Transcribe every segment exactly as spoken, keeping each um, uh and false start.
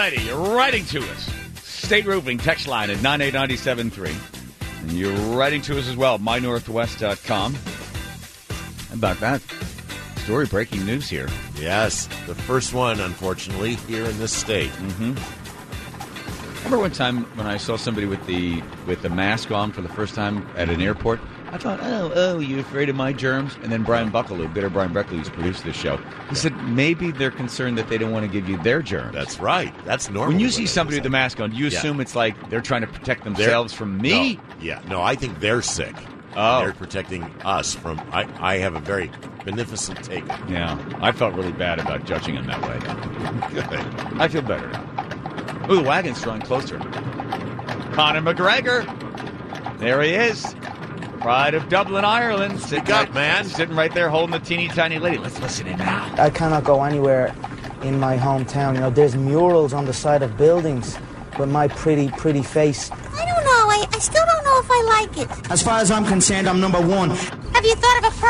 righty, you're writing to us. State Roofing text line at nine eight nine seven three. And you're writing to us as well, my northwest dot com. How about that? Story breaking news here. Yes, the first one, unfortunately, here in this state. Mm-hmm. Remember one time when I saw somebody with the with the mask on for the first time at an airport? I thought, oh, oh, you afraid of my germs? And then Brian Bucklew, Bitter Brian Bucklew, who's produced this show, he said maybe they're concerned that they don't want to give you their germs. That's right. That's normal. When you see somebody with the mask on, do you yeah. assume it's like they're trying to protect themselves they're, from me? No, yeah. No, I think they're sick. Oh. They're protecting us from... I, I have a very beneficent take. Yeah. I felt really bad about judging him that way. Good. I feel better now. Oh, the wagon's drawing closer. Conor McGregor. There he is. Pride of Dublin, Ireland. Speak up, right, man. Sitting right there holding the teeny tiny lady. Let's listen in now. I cannot go anywhere in my hometown. You know, there's murals on the side of buildings with my pretty, pretty face. I don't know. I, I still don't know if I like it. As far as I'm concerned, I'm number one. Have you thought of a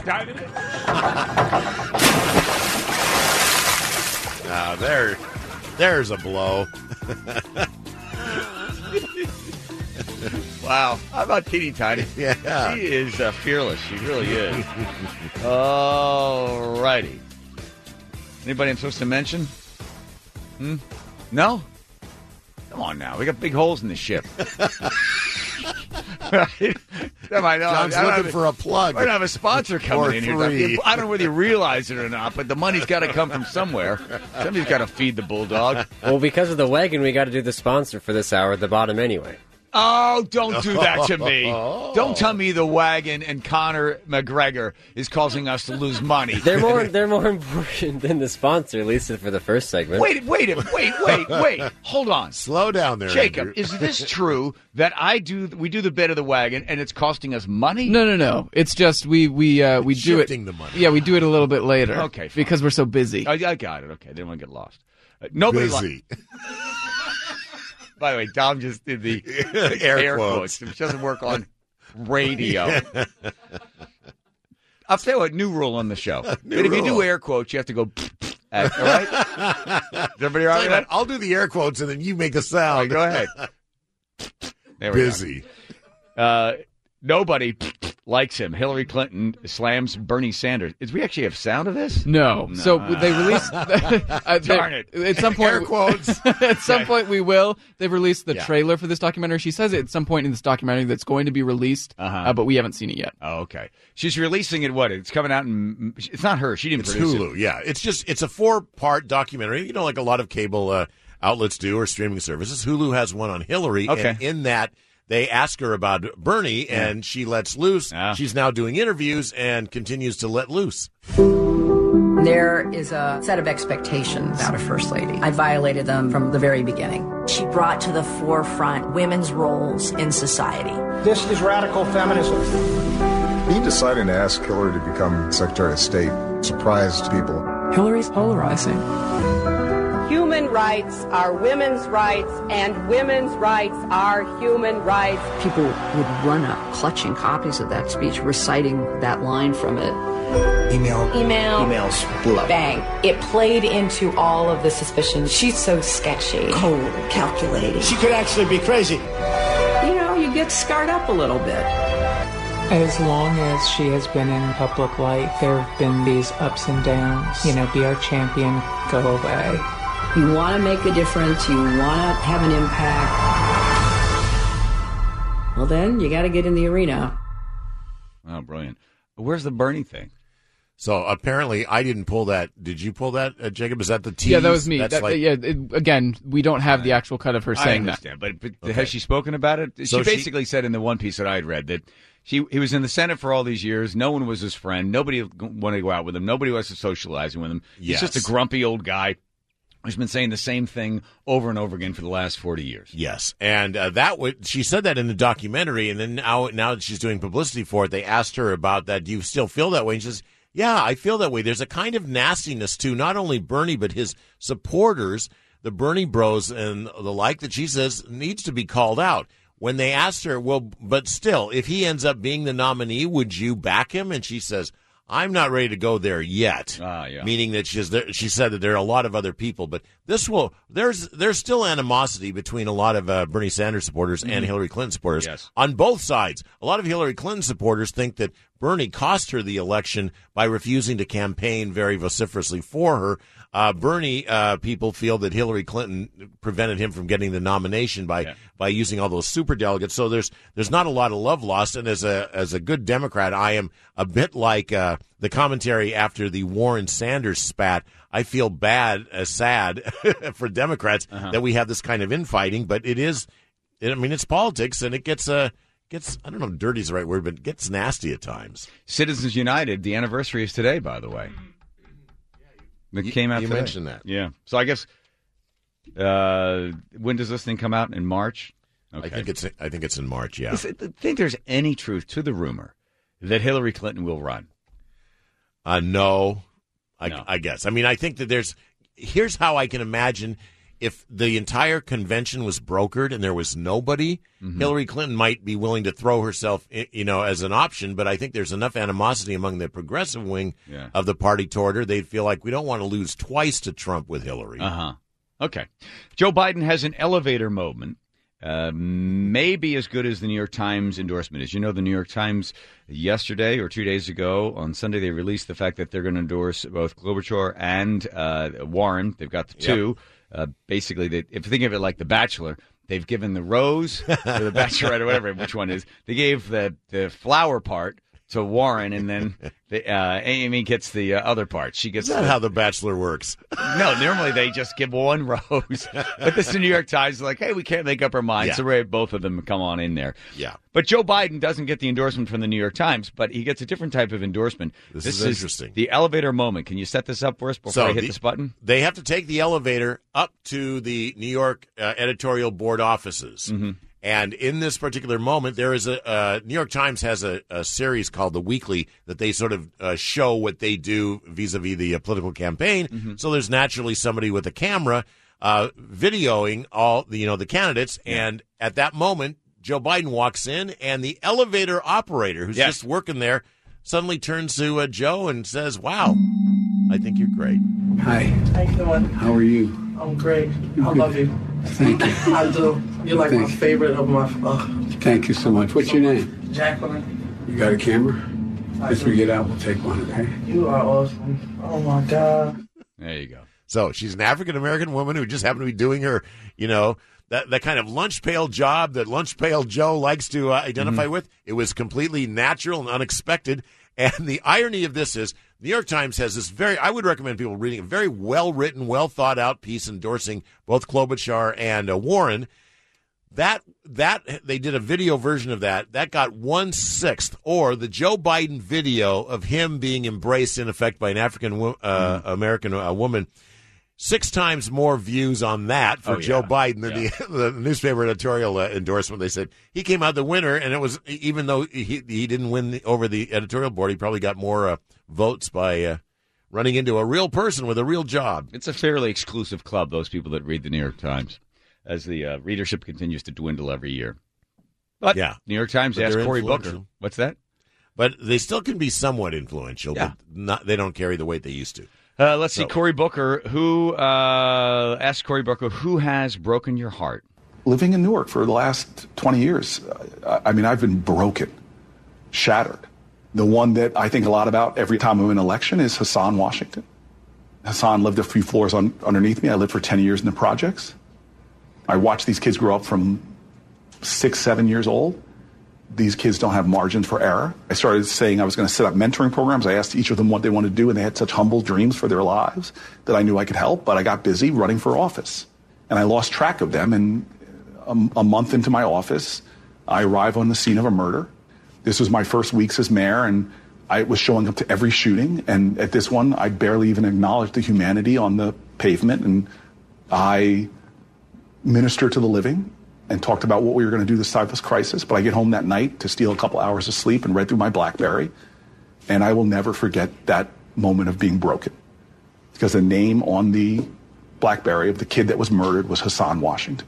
perm? Now, there, there's a blow. Wow. How about teeny tiny? Yeah. She is uh, fearless. She really is. All righty. Anybody I'm supposed to mention? Hmm? No? Come on now. We got big holes in the ship. Right? I know. John's I looking have, for a plug. I don't have a sponsor coming in three. here. I don't know whether you realize it or not, but the money's got to come from somewhere. Somebody's got to feed the bulldog. Well, because of the wagon, we got to do the sponsor for this hour at the bottom anyway. Oh, don't do that to me. Don't tell me the wagon and Conor McGregor is causing us to lose money. They're more they're more important than the sponsor, at least for the first segment. Wait, wait, wait, wait, wait. Hold on. Slow down there, Jacob, Andrew. is this true that I do we do the bit of the wagon and it's costing us money? No, no, no. It's just we we uh, we do it. Shifting the money. Yeah, we do it a little bit later. Okay, fine. Because we're so busy. I, I got it. Okay, didn't want to get lost. Uh, nobody Busy. Li- By the way, Dom just did the air, air quotes, quotes, which doesn't work on radio. I'll tell you what, new rule on the show. New But if you rule. do air quotes, you have to go, at, all right? Is everybody all right with that? I'll do the air quotes and then you make the All right, sound. go ahead. There we Busy. go. Uh, nobody likes him. Hillary Clinton slams Bernie Sanders. Is we actually have sound of this? No. No. So they released. uh, Darn it. At some point, Air quotes. at some Okay. point, we will. They've released the Yeah. trailer for this documentary. She says it at some point in this documentary that's going to be released, Uh-huh. uh, but we haven't seen it yet. Oh, okay. She's releasing it, what? It's coming out in... It's not her. She didn't It's produce Hulu, it. yeah. It's just it's a four part documentary. You know, like a lot of cable uh, outlets do or streaming services. Hulu has one on Hillary, Okay. and in that they ask her about Bernie, and she lets loose. Yeah. She's now doing interviews and continues to let loose. There is a set of expectations about a first lady. I violated them from the very beginning. She brought to the forefront women's roles in society. This is radical feminism. Me deciding to ask Hillary to become Secretary of State surprised people. Hillary's polarizing. Human rights are women's rights, and women's rights are human rights. People would run up clutching copies of that speech, reciting that line from it. Email. Email. Emails blow. Bang. It played into all of the suspicions. She's so sketchy. Cold and calculating. She could actually be crazy. You know, you get scarred up a little bit. As long as she has been in public life, there have been these ups and downs. You know, be our champion, go away. You want to make a difference. You want to have an impact. Well, then you got to get in the arena. Oh, brilliant. Where's the Bernie thing? So apparently, I didn't pull that. Did you pull that, uh, Jacob? Is that the tease? Yeah, that was me. That's That, like, yeah, it, again, we don't have the actual cut of her I saying that. understand, but, but Okay. has she spoken about it? So she she- basically said in the one piece that I had read that she he was in the Senate for all these years. No one was his friend. Nobody wanted to go out with him. Nobody was socializing with him. He's Yes. just a grumpy old guy who's been saying the same thing over and over again for the last forty years. Yes, and uh, that would she said that in the documentary, and then now now that she's doing publicity for it, they asked her about that. Do you still feel that way? And she says, "Yeah, I feel that way." There's a kind of nastiness to not only Bernie but his supporters, the Bernie Bros and the like, that she says needs to be called out. When they asked her, well, but still, if he ends up being the nominee, would you back him? And she says, I'm not ready to go there yet. Ah, yeah. Meaning that she's there, she said that there are a lot of other people, but this will there's there's still animosity between a lot of uh, Bernie Sanders supporters Mm-hmm. and Hillary Clinton supporters Yes. on both sides. A lot of Hillary Clinton supporters think that Bernie cost her the election by refusing to campaign very vociferously for her. Uh, Bernie uh, people feel that Hillary Clinton prevented him from getting the nomination by Yeah. by using all those super delegates. So there's there's not a lot of love lost. And as a as a good Democrat, I am a bit like uh, the commentary after the Warren Sanders spat. I feel bad, uh, sad for Democrats Uh-huh. that we have this kind of infighting. But it is, I mean, it's politics, and it gets uh, gets I don't know if dirty is the right word, but it gets nasty at times. Citizens United, the anniversary is today, by the way. It You- came out you today. mentioned that. Yeah. So I guess, uh, when does this thing come out? In March? Okay. I think it's I think it's in March. Yeah. Is it- do you think there's any truth to the rumor that Hillary Clinton will run? Uh, no, I, No. I guess. I mean, I think that there's. Here's how I can imagine if the entire convention was brokered and there was nobody, Mm-hmm. Hillary Clinton might be willing to throw herself, i- you know, as an option. But I think there's enough animosity among the progressive wing Yeah. of the party toward her. They'd feel like we don't want to lose twice to Trump with Hillary. Uh huh. Okay. Joe Biden has an elevator moment. Uh, maybe as good as the New York Times endorsement is. You know, the New York Times yesterday or two days ago on Sunday, they released the fact that they're going to endorse both Klobuchar and uh, Warren. They've got the two. Uh, basically, they, if you think of it like The Bachelor, they've given the rose or the Bachelorette or whatever, which one is. They gave the, the flower part to Warren, and then the, uh, Amy gets the uh, other part. She gets Is that the, how The Bachelor works? No, normally they just give one rose. But this is the New York Times is like, hey, we can't make up our minds, Yeah. so we're, both of them come on in there. Yeah. But Joe Biden doesn't get the endorsement from the New York Times, but he gets a different type of endorsement. This is interesting. The elevator moment. Can you set this up for us before So I hit the- this button? They have to take the elevator up to the New York uh, editorial board offices. Mm-hmm. And in this particular moment, there is a uh, New York Times has a, a series called The Weekly that they sort of uh, show what they do vis-a-vis the uh, political campaign. Mm-hmm. So there's naturally somebody with a camera uh, videoing all the, you know, the candidates. And at that moment, Joe Biden walks in, and the elevator operator who's Yes. just working there suddenly turns to uh, Joe and says, "Wow, I think you're great." Hi. How you doing? How are you? I'm great. I love you. Thank you. I do. You're like my Thank you. favorite of my. Uh, Thank you so much. What's your name? Jacqueline. You got a camera? As we get out, we'll take one, okay? You are awesome. Oh my God. There you go. So she's an African American woman who just happened to be doing her, you know, that, that kind of lunch pail job that lunch pail Joe likes to uh, identify with. It was completely natural and unexpected. And the irony of this is, the New York Times has this very, I would recommend people reading a very well written, well thought out piece endorsing both Klobuchar and uh, Warren. That that they did a video version of that. That got one sixth, or the Joe Biden video of him being embraced in effect by an African wo- uh, Mm-hmm. American uh, woman. Six times more views on that for Oh, Joe yeah. Biden than Yeah. the, the newspaper editorial uh, endorsement. They said he came out the winner, and it was even though he he didn't win the, over the editorial board, he probably got more uh, votes by uh, running into a real person with a real job. It's a fairly exclusive club, those people that read the New York Times, as the uh, readership continues to dwindle every year. But Yeah. New York Times But asked they're Cory Booker. influential. What's that? But they still can be somewhat influential, Yeah. but not, they don't carry the weight they used to. Uh, let's see, So- Cory Booker. Who uh, asked Cory Booker, who has broken your heart? Living in Newark for the last twenty years, I, I mean, I've been broken, shattered. The one that I think a lot about every time I'm in an election is Hassan Washington. Hassan lived a few floors on, underneath me. I lived for ten years in the projects. I watched these kids grow up from six, seven years old. These kids don't have margins for error. I started saying I was going to set up mentoring programs. I asked each of them what they wanted to do, and they had such humble dreams for their lives that I knew I could help, but I got busy running for office. And I lost track of them, and a, a month into my office, I arrive on the scene of a murder. This was my first weeks as mayor, and I was showing up to every shooting, and at this one, I barely even acknowledged the humanity on the pavement, and I ministered to the living and talked about what we were going to do this side of this crisis. But I get home that night to steal a couple hours of sleep and read through my BlackBerry, and I will never forget that moment of being broken, because the name on the BlackBerry of the kid that was murdered was Hassan Washington.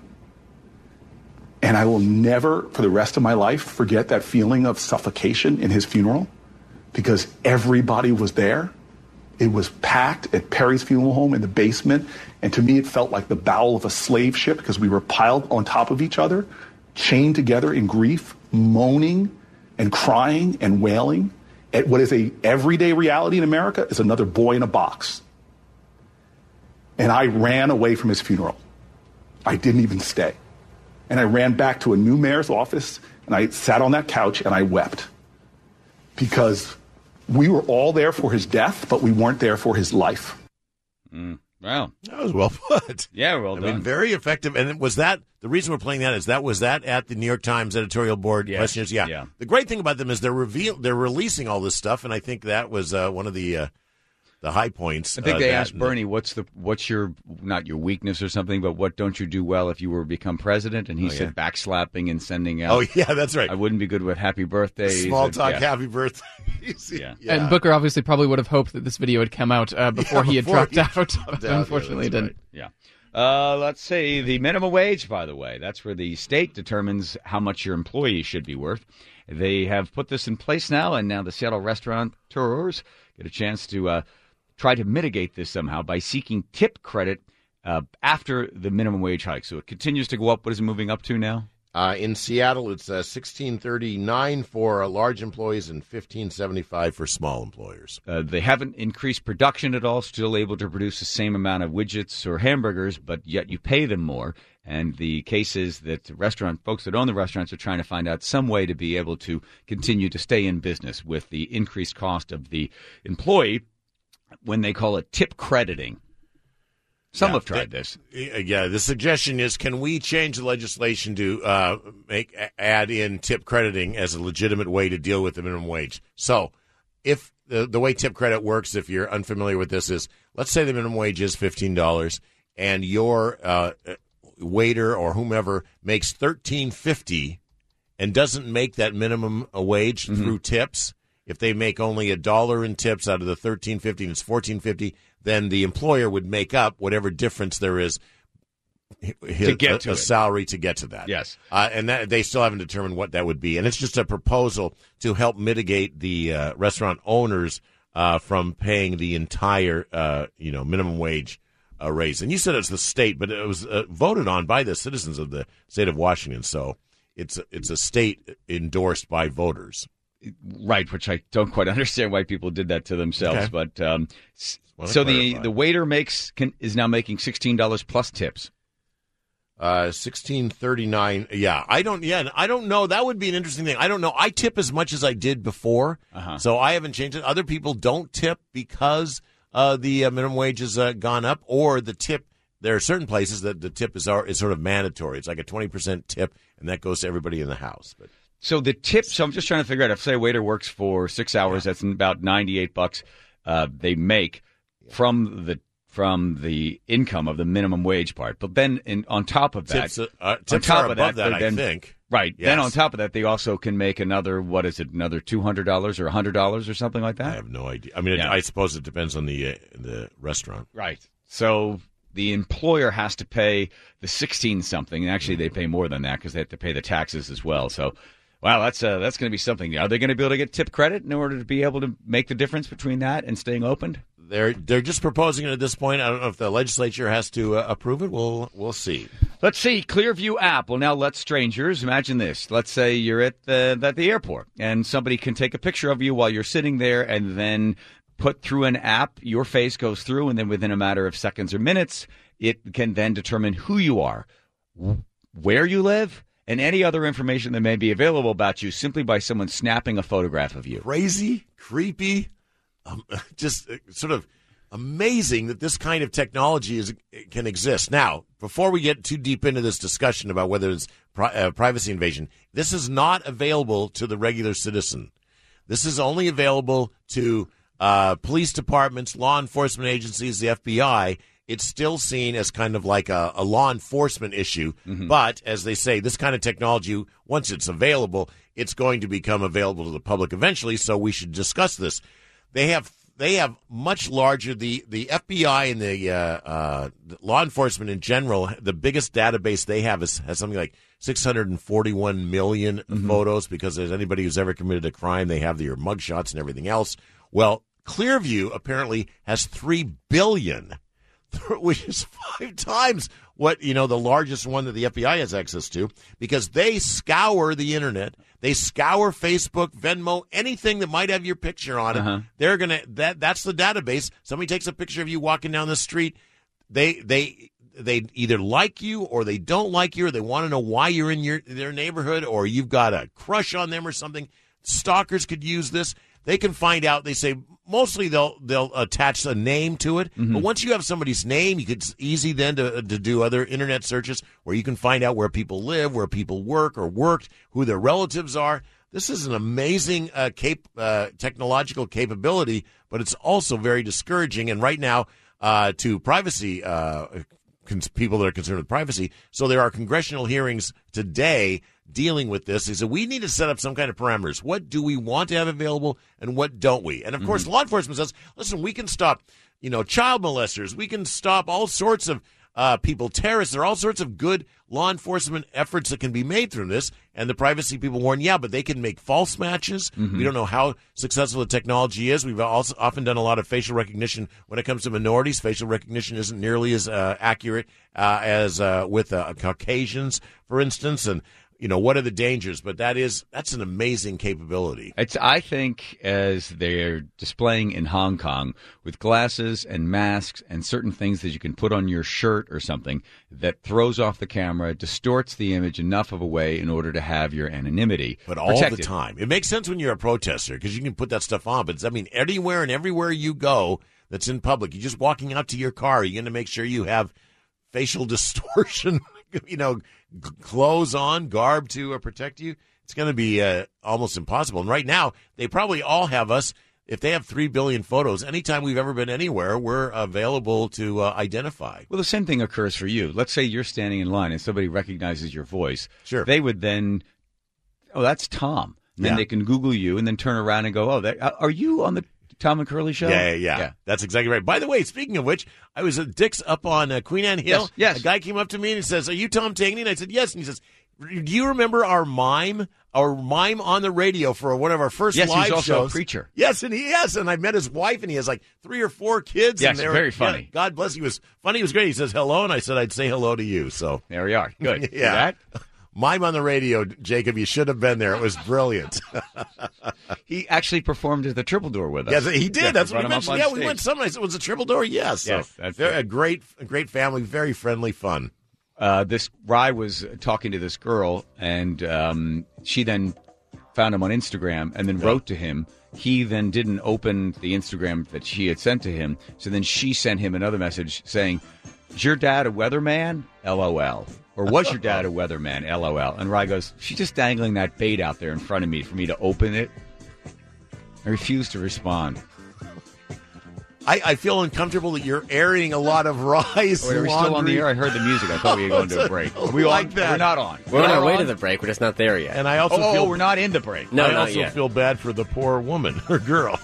And I will never, for the rest of my life, forget that feeling of suffocation in his funeral, because everybody was there. It was packed at Perry's Funeral Home in the basement. And to me, it felt like the bow of a slave ship because we were piled on top of each other, chained together in grief, moaning and crying and wailing at what is a everyday reality in America is another boy in a box. And I ran away from his funeral. I didn't even stay. And I ran back to a new mayor's office, and I sat on that couch and I wept because we were all there for his death, but we weren't there for his life. Mm. Wow. That was well put. Yeah, well I done. mean, very effective. And was that, the reason we're playing that is that, was that at the New York Times editorial board? Yes. Questions? Yeah. Yeah. The great thing about them is they're reveal, they're releasing all this stuff, and I think that was uh, one of the uh, the high points. I think uh, they that, asked Bernie, "What's the what's your not your weakness or something, but what don't you do well if you were to become president?" And he Oh, said, yeah. "Backslapping and sending out." Oh, yeah, that's right. I wouldn't be good with happy birthdays. Small and- talk, yeah. happy birthday. Yeah. Yeah. And Booker obviously probably would have hoped that this video had come out uh, before Yeah, he had before dropped he out, dropped but out. Yeah, unfortunately that's didn't. Yeah. Uh, let's say the minimum wage, by the way. That's where the state determines how much your employee should be worth. They have put this in place now, and now the Seattle restaurateurs get a chance to uh, try to mitigate this somehow by seeking tip credit uh, after the minimum wage hike. So it continues to go up. What is it moving up to now? Uh, in Seattle, it's uh, sixteen thirty-nine for uh, large employees and fifteen seventy-five for small employers. Uh, they haven't increased production at all, still able to produce the same amount of widgets or hamburgers, but yet you pay them more. And the case is that restaurant folks that own the restaurants are trying to find out some way to be able to continue to stay in business with the increased cost of the employee when they call it tip crediting. Some Yeah, have tried they- this. Yeah, the suggestion is, can we change the legislation to uh, make add in tip crediting as a legitimate way to deal with the minimum wage? So, if the the way tip credit works, if you're unfamiliar with this, is let's say the minimum wage is fifteen dollars, and your uh, waiter or whomever makes thirteen fifty and doesn't make that minimum wage Mm-hmm. through tips. If they make only a dollar in tips out of the thirteen fifty and it's fourteen fifty, then the employer would make up whatever difference there is his, To get a, to a it. salary to get to that. Yes. Uh, and that, they still haven't determined what that would be. And it's just a proposal to help mitigate the uh, restaurant owners uh, from paying the entire uh, you know minimum wage uh, raise. And you said it's the state, but it was uh, voted on by the citizens of the state of Washington. So it's it's a state endorsed by voters. Right, which I don't quite understand why people did that to themselves. Okay. But um, s- Wanna so the, clarify. the waiter makes can, is now making sixteen dollars plus tips. Uh, sixteen thirty nine. Yeah, I don't. Yeah, I don't know. That would be an interesting thing. I don't know. I tip as much as I did before, Uh-huh. so I haven't changed it. Other people don't tip because uh, the uh, minimum wage has uh, gone up, or the tip. There are certain places that the tip is is sort of mandatory. It's like a twenty percent tip, and that goes to everybody in the house. But So the tip. So I'm just trying to figure out if say a waiter works for six hours, that's about ninety-eight bucks. Uh, they make from the from the income of the minimum wage part, but then in, on top of that, tips, uh, uh, on tips top are of above that, that, I then, think. Right. Yes. Then on top of that, they also can make another. What is it? Another two hundred dollars or a hundred dollars or something like that. I have no idea. I mean, it, Yeah. I suppose it depends on the uh, the restaurant. Right. So the employer has to pay the sixteen something, and actually they pay more than that because they have to pay the taxes as well. So, wow, that's uh, that's going to be something. Are they going to be able to get tip credit in order to be able to make the difference between that and staying opened? They're they're just proposing it at this point. I don't know if the legislature has to uh, approve it. We'll we'll see. Let's see. Clearview app will now let strangers. Imagine this. Let's say you're at the at the airport and somebody can take a picture of you while you're sitting there, and then put through an app. Your face goes through, and then within a matter of seconds or minutes, it can then determine who you are, where you live, and any other information that may be available about you simply by someone snapping a photograph of you. Crazy, creepy, um, just uh, sort of amazing that this kind of technology is can exist. Now, before we get too deep into this discussion about whether it's pri- uh, privacy invasion, this is not available to the regular citizen. This is only available to uh, police departments, law enforcement agencies, the F B I. It's still seen as kind of like a, a law enforcement issue. Mm-hmm. But, as they say, this kind of technology, once it's available, it's going to become available to the public eventually, so we should discuss this. They have they have much larger. The the F B I and the, uh, uh, the law enforcement in general, the biggest database they have is has something like six hundred forty-one million mm-hmm. photos, because there's anybody who's ever committed a crime, they have their mugshots and everything else. Well, Clearview apparently has three billion, which is five times what, you know, the largest one that the F B I has access to, because they scour the internet. They scour Facebook, Venmo, anything that might have your picture on it. Uh-huh. They're gonna that that's the database. Somebody takes a picture of you walking down the street. They they they either like you or they don't like you, or they want to know why you're in your their neighborhood, or you've got a crush on them or something. Stalkers could use this. They can find out. They say mostly they'll they'll attach a name to it. Mm-hmm. But once you have somebody's name, you could, it's easy then to to do other internet searches where you can find out where people live, where people work or worked, who their relatives are. This is an amazing uh, cap- uh, technological capability, but it's also very discouraging. And right now, uh, to privacy uh, cons- people that are concerned with privacy, so there are congressional hearings today dealing with this. He said, we need to set up some kind of parameters. What do we want to have available and what don't we? And, of mm-hmm. course, law enforcement says, listen, we can stop, you know, child molesters. We can stop all sorts of uh, people, terrorists. There are all sorts of good law enforcement efforts that can be made through this. And the privacy people warn, yeah, but they can make false matches. Mm-hmm. We don't know how successful the technology is. We've also often done a lot of facial recognition when it comes to minorities. Facial recognition isn't nearly as uh, accurate uh, as uh, with uh, Caucasians, for instance. And you know, what are the dangers? But that is that's an amazing capability. It's, I think, as they're displaying in Hong Kong with glasses and masks and certain things that you can put on your shirt or something that throws off the camera, distorts the image enough of a way in order to have your anonymity But all protected. the time. It makes sense when you're a protester because you can put that stuff on. But, I mean, anywhere and everywhere you go that's in public, you're just walking out to your car, you're going to make sure you have facial distortion, you know, g- clothes on, garb to uh, protect you. It's going to be uh, almost impossible. And right now, they probably all have us. If they have three billion photos, anytime we've ever been anywhere, we're available to uh, identify. Well, the same thing occurs for you. Let's say you're standing in line and somebody recognizes your voice. Sure. They would then, oh, that's Tom. And then Yeah. they can Google you and then turn around and go, oh, that, are you on the Tom and Curly show? Yeah, yeah, yeah, yeah. That's exactly right. By the way, speaking of which, I was at Dick's up on uh, Queen Anne Hill. Yes, yes. A guy came up to me and he says, are you Tom Tangney? And I said, yes. And he says, do you remember our mime, our mime on the radio for one of our first Yes, live he's also shows? a preacher. Yes, and he yes, and I met his wife, and he has like three or four kids. Yes, and they were, very funny. yeah, God bless. He was funny. He was great. He says hello, and I said I'd say hello to you. So there we are. Good. See yeah. that? Mime on the radio, Jacob. You should have been there. It was brilliant. He actually performed at the Triple Door with us. Yes, he did. Yeah, That's brought what he him up mentioned. on Yeah, we stage. went somewhere. It was a Triple Door. Yes. So Yes, that's they're it. a great, a great family. Very friendly, fun. Uh, this Rye was talking to this girl, and um, she then found him on Instagram and then wrote to him. He then didn't open the Instagram that she had sent to him, so then she sent him another message saying, is your dad a weatherman? LOL. Or was your dad a weatherman? LOL. And Rye goes, she's just dangling that bait out there in front of me for me to open it. I refuse to respond. I, I feel uncomfortable that you're airing a lot of Rye's Oh, are we still on the air? I heard the music. I thought we were going to a break. Are we like on? that. We're not on. We're on not our way to the break. We're just not there yet. And I also oh, feel we're not in the break. No, I not also yet. feel bad for the poor woman or girl.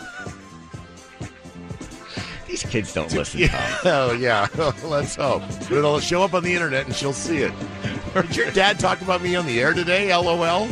These kids don't listen, Yeah. Tom. Oh, yeah. Let's hope. But it'll show up on the internet and she'll see it. Did your dad talk about me on the air today? LOL.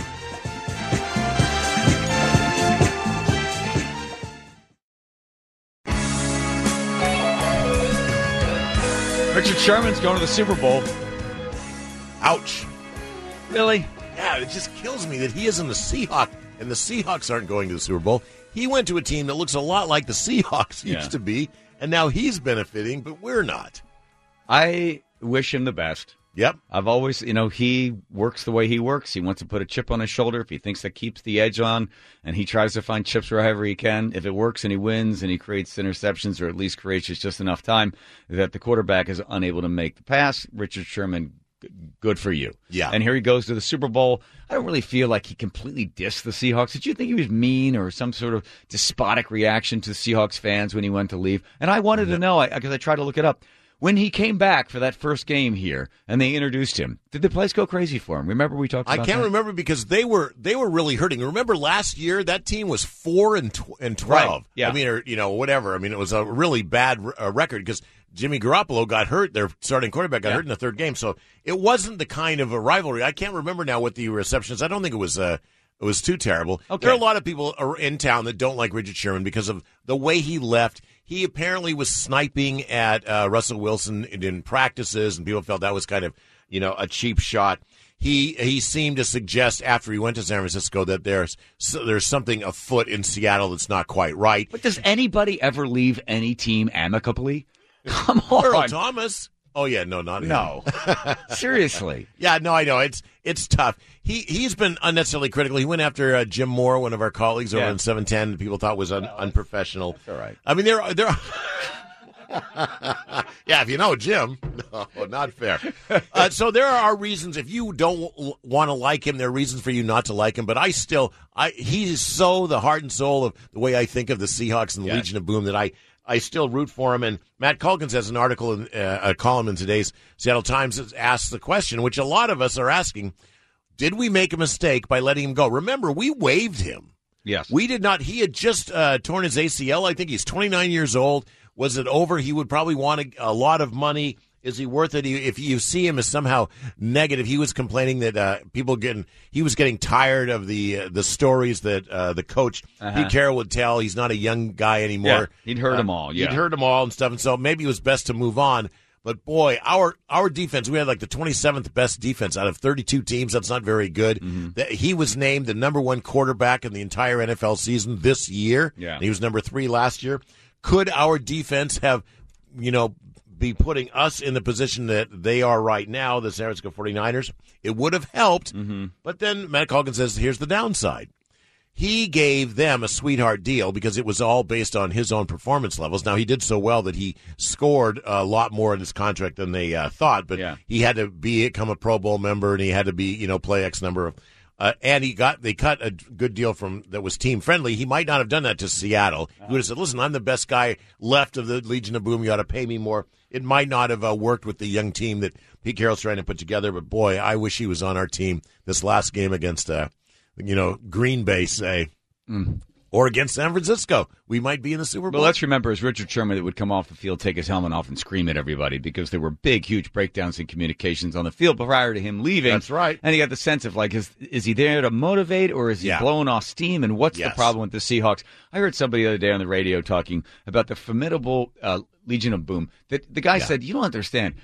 Richard Sherman's going to the Super Bowl. Ouch. Really? Yeah, it just kills me that he isn't the Seahawk, and the Seahawks aren't going to the Super Bowl. He went to a team that looks a lot like the Seahawks Yeah. used to be, and now he's benefiting, but we're not. I wish him the best. Yep. I've always, you know, he works the way he works. He wants to put a chip on his shoulder if he thinks that keeps the edge on, and he tries to find chips wherever he can. If it works and he wins and he creates interceptions or at least creates just enough time that the quarterback is unable to make the pass, Richard Sherman, g- good for you. Yeah. And here he goes to the Super Bowl. I don't really feel like he completely dissed the Seahawks. Did you think he was mean or some sort of despotic reaction to Seahawks fans when he went to leave? And I wanted to know, because I, I tried to look it up. When he came back for that first game here and they introduced him, did the place go crazy for him? Remember we talked about I can't that? remember because they were they were really hurting. Remember last year that team was four and tw- and twelve. Right, yeah. I mean, or you know, whatever. I mean, it was a really bad uh, record because Jimmy Garoppolo got hurt. Their starting quarterback got Yeah. hurt in the third game, so it wasn't the kind of a rivalry. I can't remember now what the reception is. I don't think it was uh, it was too terrible. Okay. There are a lot of people are in town that don't like Richard Sherman because of the way he left. He apparently was sniping at uh, Russell Wilson in, in practices, and people felt that was kind of, you know, a cheap shot. He he seemed to suggest after he went to San Francisco that there's so there's something afoot in Seattle that's not quite right. But does anybody ever leave any team amicably? Come on. Earl Thomas. Oh yeah, no, not him. No. Seriously. Yeah, no, I know it's it's tough. He he's been unnecessarily critical. He went after uh, Jim Moore, one of our colleagues over Yeah. in seven ten. That people thought was un- unprofessional. That's all right. I mean, there there. Yeah, if you know Jim, no, not fair. Uh, so there are reasons if you don't w- want to like him, there are reasons for you not to like him. But I still, I he's so the heart and soul of the way I think of the Seahawks and the Yeah. Legion of Boom that I. I still root for him. And Matt Culkins has an article, in, uh, a column in today's Seattle Times that asks the question, which a lot of us are asking, did we make a mistake by letting him go? Remember, we waived him. Yes. We did not. He had just uh, torn his A C L. I think he's twenty-nine years old. Was it over? He would probably want a, a lot of money. Is he worth it? He, if you see him as somehow negative, he was complaining that uh, people getting he was getting tired of the uh, the stories that uh, the coach Uh-huh. Pete Carroll would tell. He's not a young guy anymore. Yeah, he'd heard Uh, them all. Yeah. He'd heard them all and stuff, and so maybe it was best to move on. But boy, our our defense, we had like the twenty-seventh best defense out of thirty-two teams. That's not very good. Mm-hmm. That he was named the number one quarterback in the entire N F L season this year. Yeah. And he was number three last year. Could our defense have, you know, be putting us in the position that they are right now, the San Francisco forty-niners? It would have helped. Mm-hmm. But then Matt Culkin says, here's the downside. He gave them a sweetheart deal because it was all based on his own performance levels. Now, he did so well that he scored a lot more in his contract than they uh, thought, but Yeah. he had to be, become a Pro Bowl member, and he had to be, you know, play X number of uh, and he got they cut a good deal from that was team friendly. He might not have done that to Seattle. He would have said, listen, I'm the best guy left of the Legion of Boom. You ought to pay me more. It might not have uh, worked with the young team that Pete Carroll's trying to put together, but boy, I wish he was on our team this last game against, uh, you know, Green Bay, say. Mm. Or against San Francisco. We might be in the Super Bowl. But let's remember, it's Richard Sherman that would come off the field, take his helmet off, and scream at everybody because there were big, huge breakdowns in communications on the field prior to him leaving. That's right. And you got the sense of, like, is is he there to motivate or is he Yeah. blowing off steam? And what's Yes. the problem with the Seahawks? I heard somebody the other day on the radio talking about the formidable uh, Legion of Boom. That the guy Yeah. said, you don't understand.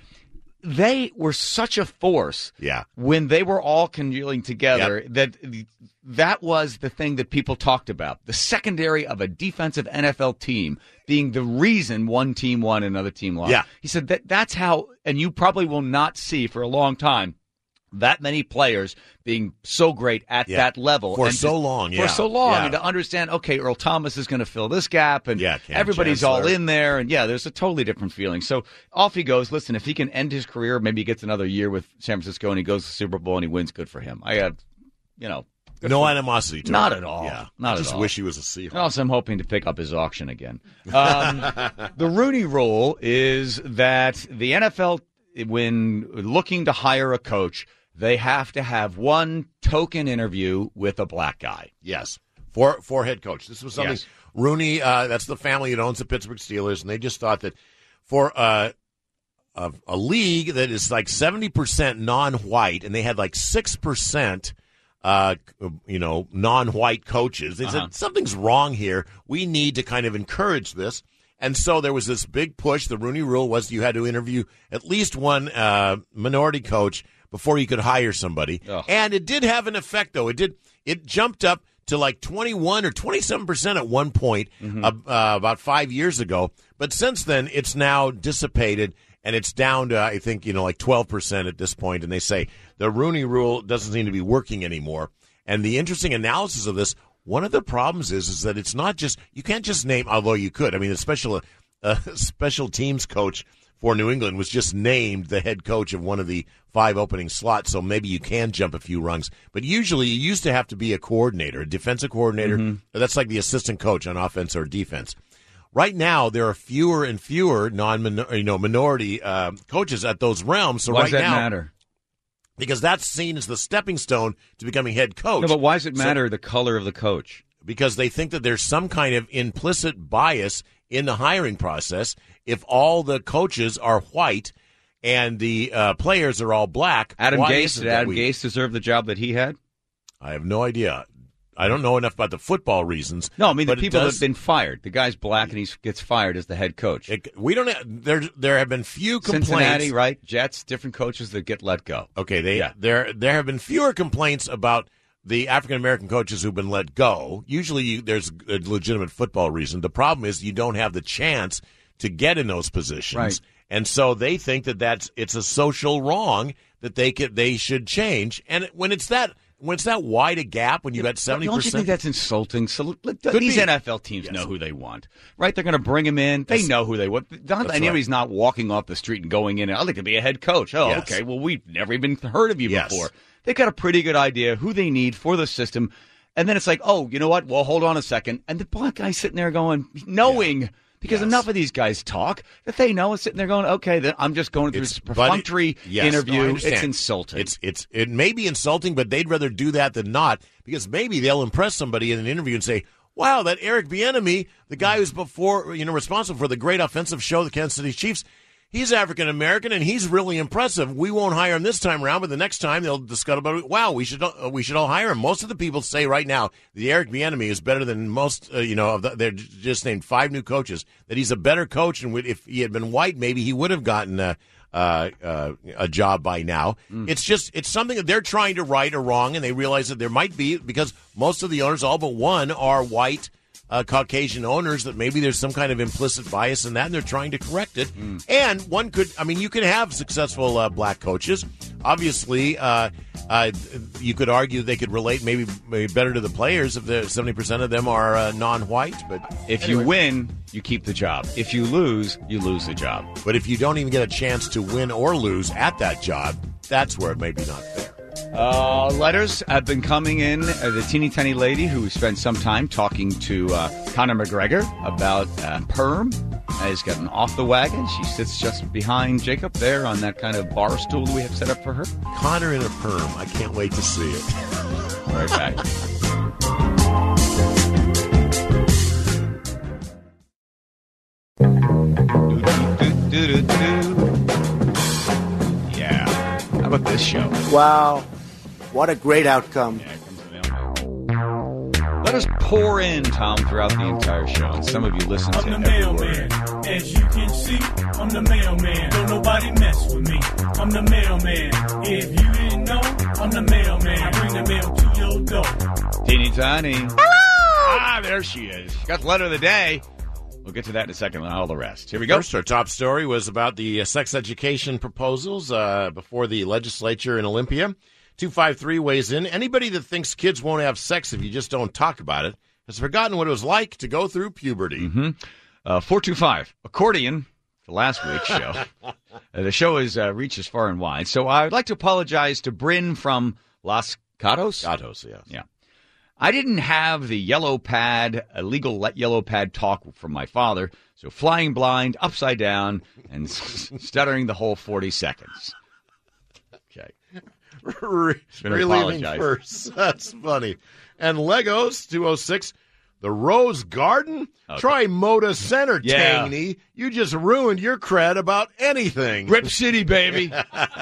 They were such a force Yeah. when they were all congealing together that that was the thing that people talked about. The secondary of a defensive N F L team being the reason one team won and another team lost. Yeah. He said that that's how, and you probably will not see for a long time that many players being so great at Yeah. that level. For and so just- long, yeah. For so long. Yeah. And to understand, okay, Earl Thomas is going to fill this gap, and Yeah, Cam everybody's Chancellor. all in there. And, yeah, there's a totally different feeling. So off he goes. Listen, if he can end his career, maybe he gets another year with San Francisco and he goes to the Super Bowl and he wins, good for him. I have, you know. good No for- animosity to Not him. at all. Yeah. Not I just at all. wish he was a Seahawk. Also, I'm hoping to pick up his auction again. Um, the Rooney Rule is that the N F L, when looking to hire a coach, they have to have one token interview with a black guy. Yes. For for head coach. This was something Yes. Rooney, uh, that's the family that owns the Pittsburgh Steelers, and they just thought that for uh, a, a league that is like seventy percent non-white, and they had like six percent uh, you know, non-white coaches, they Uh-huh. said something's wrong here. We need to kind of encourage this. And so there was this big push. The Rooney Rule was you had to interview at least one uh, minority coach before you could hire somebody. Ugh. And it did have an effect, though. It did. It jumped up to like twenty-one or twenty-seven percent at one point Mm-hmm. uh, uh, about five years ago. But since then, it's now dissipated, and it's down to, I think, you know, like twelve percent at this point. And they say the Rooney Rule doesn't seem to be working anymore. And the interesting analysis of this, one of the problems is, is that it's not just, you can't just name, although you could. I mean, a special, uh, special teams coach for New England was just named the head coach of one of the five opening slots, so maybe you can jump a few rungs. But usually you used to have to be a coordinator, a defensive coordinator. Mm-hmm. That's like the assistant coach on offense or defense. right now there are fewer and fewer non you know minority uh, coaches at those realms. So why right does that now, matter? Because that's seen as the stepping stone to becoming head coach. No, but why does it So- matter the color of the coach? because they think that there's some kind of implicit bias in the hiring process. If all the coaches are white and the uh, players are all black, Adam why Gase, isn't did that Adam we- Gase deserve the job that he had? I have no idea. I don't know enough about the football reasons. No, I mean the but it people does- that have been fired. The guy's black and he gets fired as the head coach. It, we don't. Have, there, there have been few complaints. Cincinnati, right? Jets, different coaches that get let go. Okay, they Yeah. there there have been fewer complaints about the African American coaches who've been let go. Usually, you, there's a legitimate football reason. The problem is you don't have the chance to get in those positions, Right. and so they think that that's it's a social wrong that they could they should change. And when it's that when it's that wide a gap, when you got seventy Don't you think percent, that's insulting? So let- Could these be. N F L teams Yes. know who they want, right? They're going to bring him in. They Yes. know who they want. Not, That's anybody's not walking off the street and going in. I'd like to be a head coach. Oh, Yes. okay. Well, we've never even heard of you Yes. before. They've got a pretty good idea who they need for the system. And then it's like, oh, you know what? Well, hold on a second. And the black guy's sitting there going, knowing, because Yes. enough of these guys talk that they know is sitting there going, okay, then I'm just going through It's- this but it- perfunctory yes, no, I interview. understand. It's insulting. It's it's it may be insulting, but they'd rather do that than not, because maybe they'll impress somebody in an interview and say, "Wow, that Eric Bieniemy, the guy who's before you know responsible for the great offensive show, the Kansas City Chiefs, he's African American and he's really impressive. We won't hire him this time around, but the next time they'll discuss about it. Wow, we should uh, we should all hire him." Most of the people say right now the Eric Bieniemy is better than most. Uh, you know, of the, they're just named five new coaches. That he's a better coach, and would, if he had been white, maybe he would have gotten a, uh, uh, a job by now. It's just it's something that they're trying to right or wrong, and they realize that there might be, because most of the owners, all but one, are white. Uh, Caucasian owners, that maybe there's some kind of implicit bias in that, and they're trying to correct it. And one could, I mean, you can have successful uh, black coaches. Obviously, uh, uh, you could argue they could relate maybe maybe better to the players if the seventy percent of them are uh, non-white. But If anyway. you win, you keep the job. If you lose, you lose the job. But if you don't even get a chance to win or lose at that job, that's where it may be not fair. Uh, letters have been coming in. Uh, the teeny tiny lady who spent some time talking to uh, Conor McGregor about uh, perm has gotten off the wagon. She sits just behind Jacob there on that kind of bar stool that we have set up for her. Connor in a perm. I can't wait to see it. Right back. Yeah. How about this show? Wow. What a great outcome. Let us pour in, Tom, throughout the entire show. And some of you listen to I'm the every word. mailman. As you can see, I'm the mailman. Don't nobody mess with me. I'm the mailman. If you didn't know, I'm the mailman. I bring the mail to your door. Teeny tiny. Hello! Ah, there she is. Got the letter of the day. We'll get to that in a second and all the rest. Here we go. First, our top story was about the uh, sex education proposals uh, before the legislature in Olympia. two five three weighs in. Anybody that thinks kids won't have sex if you just don't talk about it has forgotten what it was like to go through puberty. Mm-hmm. Uh, four two five, accordion, for last week's show. uh, the show has uh, reached as far and wide. So I would like to apologize to Bryn from Los Gatos. Gatos, yes. Yeah. I didn't have the yellow pad, illegal le- yellow pad talk from my father, so flying blind, upside down, and stuttering the whole forty seconds. Okay. Re- Gonna Relieving apologize. first. That's funny. And Legos, two oh six, the Rose Garden? Okay. Try Moda Center, Yeah. Tangney. You just ruined your cred about anything. Rip City, baby.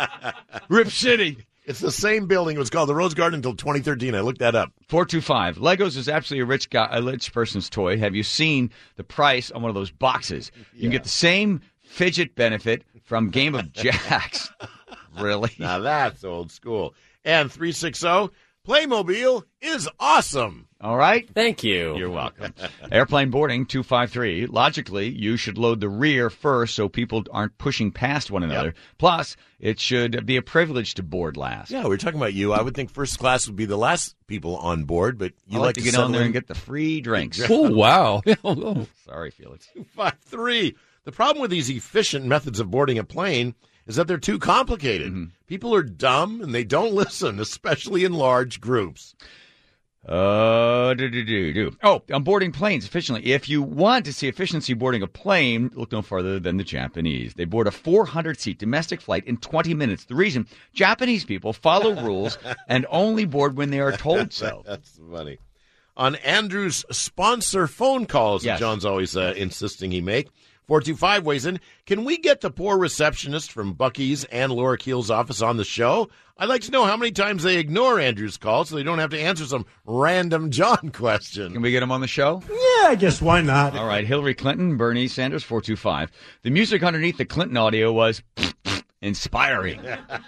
Rip City. It's the same building. It was called the Rose Garden until twenty thirteen. I looked that up. four two five. Legos is absolutely a rich guy, a rich person's toy. Have you seen the price on one of those boxes? You can get the same fidget benefit from Game of Jacks. Really? Now that's old school. And three sixty, Playmobil is awesome. All right. Thank you. You're welcome. Airplane boarding, two five three. Logically, you should load the rear first so people aren't pushing past one another. Yep. Plus, it should be a privilege to board last. Yeah, we were talking about you. I would think first class would be the last people on board, but you I like, like to get settle on there in. and get the free drinks. Oh, wow. Oh, Sorry, Felix. two five three. The problem with these efficient methods of boarding a plane is that they're too complicated. Mm-hmm. People are dumb and they don't listen, especially in large groups. Uh, do, do, do, do. Oh, on boarding planes efficiently. If you want to see efficiency boarding a plane, look no further than the Japanese. They board a four hundred seat domestic flight in twenty minutes. The reason, Japanese people follow rules and only board when they are told so. That's funny. On Andrew's sponsor phone calls, Yes. that John's always uh, insisting he make, four two five weighs in, can we get the poor receptionist from Bucky's and Laura Keel's office on the show? I'd like to know how many times they ignore Andrew's call so they don't have to answer some random John question. Can we get him on the show? Yeah, I guess why not? All right, Hillary Clinton, Bernie Sanders, four two five. The music underneath the Clinton audio was inspiring.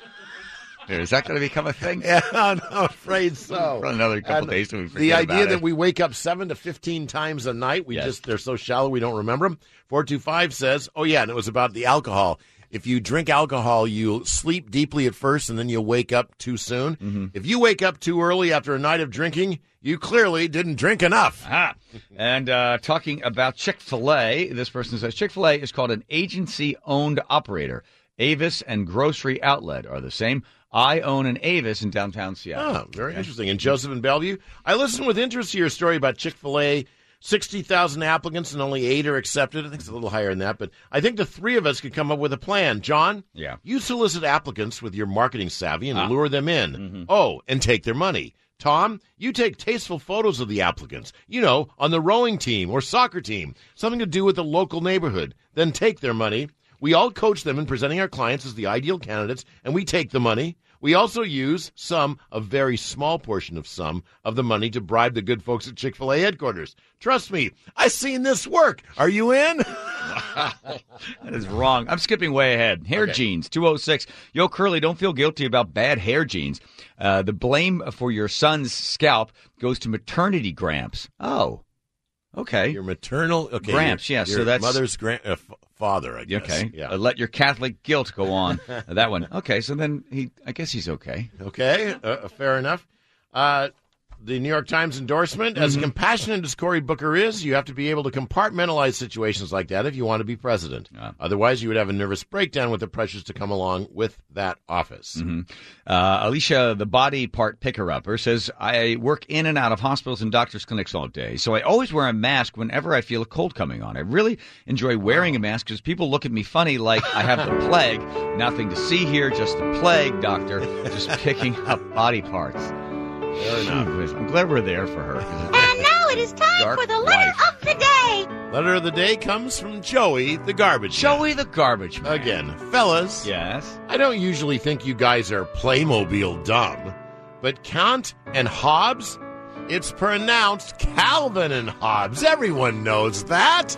Is that going to become a thing? Yeah, I'm afraid so. For another couple And days till we forget the idea about that it. we wake up seven to fifteen times a night, we Yes. just they're so shallow we don't remember them. four two five says, oh, yeah, and it was about the alcohol. If you drink alcohol, you sleep deeply at first, and then you'll wake up too soon. Mm-hmm. If you wake up too early after a night of drinking, you clearly didn't drink enough. Ah. And uh, talking about Chick-fil-A, this person says, Chick-fil-A is called an agency-owned operator. Avis and Grocery Outlet are the same. I own an Avis in downtown Seattle. Oh, very interesting. And Joseph in Bellevue, I listened with interest to your story about Chick-fil-A. sixty thousand applicants and only eight are accepted. I think it's a little higher than that, but I think the three of us could come up with a plan. John, Yeah. you solicit applicants with your marketing savvy and Ah. lure them in. Mhm. Oh, and take their money. Tom, you take tasteful photos of the applicants, you know, on the rowing team or soccer team, something to do with the local neighborhood. Then take their money. We all coach them in presenting our clients as the ideal candidates, and we take the money. We also use some, a very small portion of some, of the money to bribe the good folks at Chick-fil-A headquarters. Trust me, I've seen this work. Are you in? That is wrong. I'm skipping way ahead. Hair Okay. genes, two oh six. Yo, Curly, don't feel guilty about bad hair genes. Uh, the blame for your son's scalp goes to maternity gramps. Oh, okay. Your maternal, okay. Gramps, your, yeah, so your that's- mother's gra- uh, f- father, I guess. Okay. Yeah. Uh, let your Catholic guilt go on. Uh, that one. Okay, so then he, I guess he's okay. Okay, uh, fair enough. Uh, the New York Times endorsement, as Mm-hmm. compassionate as Cory Booker is, you have to be able to compartmentalize situations like that if you want to be president. Yeah. Otherwise, you would have a nervous breakdown with the pressures to come along with that office. Mhm. Uh, Alicia, the body part picker-upper, says, I work in and out of hospitals and doctors' clinics all day, so I always wear a mask whenever I feel a cold coming on. I really enjoy wearing a mask because people look at me funny like I have the plague. Nothing to see here, just the plague, doctor. Just picking up body parts. Fair enough. Jeez, I'm glad we're there for her. And now it is time Dark for the letter life. of the day. Letter of the day comes from Joey, the garbage man. Joey the garbage man. Again, fellas. Yes? I don't usually think you guys are Playmobil dumb, but Kant and Hobbes, it's pronounced Calvin and Hobbes. Everyone knows that.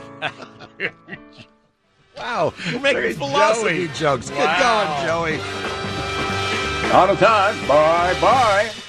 Wow, you're making Hey, philosophy Joey. jokes. Good Wow. going, Joey. Out of time. Bye bye.